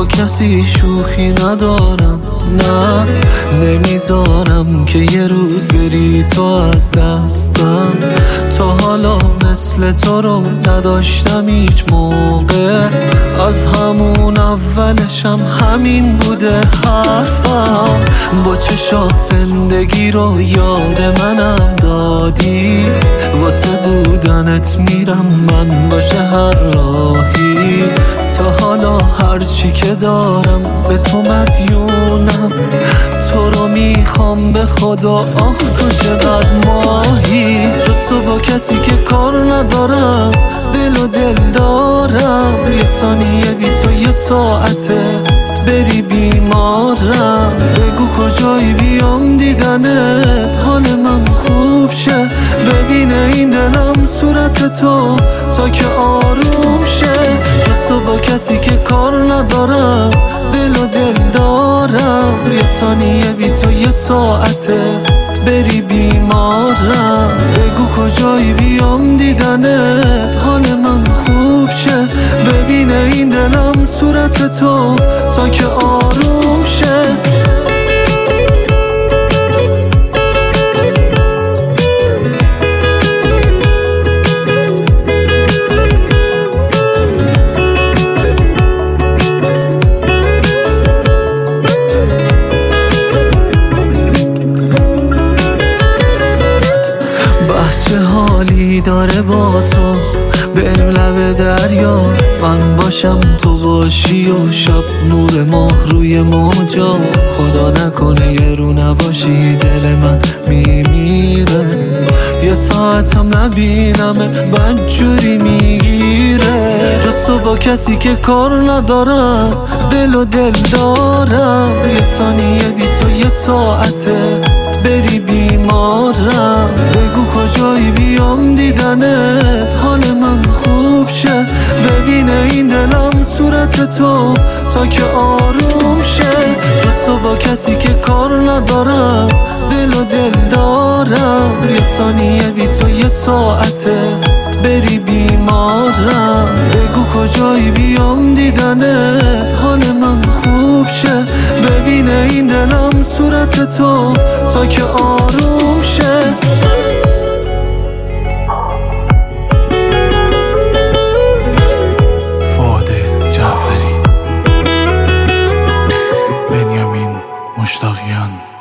کسی شوخی ندارم، نه نمیذارم که یه روز بری تو از دستم. تا حالا مثل تو رو نداشتم هیچ موقع، از همون اولشم همین بوده حرفم. با چشات زندگی رو یاد منم دادی، واسه بودنت میرم من باشه هر راهی. تا حالا هرچی که دارم به تو مدیونم، تو رو میخوام به خدا، آخ تو چقدر ماهی. جز تو با کسی که کار ندارم، دل و دل دارم. یه ثانیه بی تو یه ساعته بری بیمارم. بگو کجایی بیام دیدنت حال من خوب شه، ببینه این دلم صورت تو تا که آروم شه. جز تو با کسی که کار ندارم، دل و دل دارم. یه ثانیه بی تو یه ساعته بری بیمارم. بگو کجایی بیام دیدنت حال من خوب شه، ببینه این دلم صورت تو تا که آروم شه. چه حالی داره با تو بریم لب دریا، من باشم تو باشی و شب نور ماه روی موجا. خدا نکنه یه رو نباشی دل من میمیره، یه ساعتم نبینمه بدجوری میگیره. جز تو با کسی که کار ندارم، دل و دل دارم. یه ثانیه بی تو یه ساعته بری بیمارم. بگو کجایی بیام دیدنت حال من خوب شه، ببینه این دلم صورت تو تا که آروم شه. جز تو با کسی که کار ندارم، دل و دل دارم. یه ثانیه بی تو یه ساعته بری بیمارم. بگو کجایی بیام دیدنت حال من خوب شه، ببینه این دلم صورت تو تا که آروم شه. فؤاد جعفری، بنیامین مشتاقیان.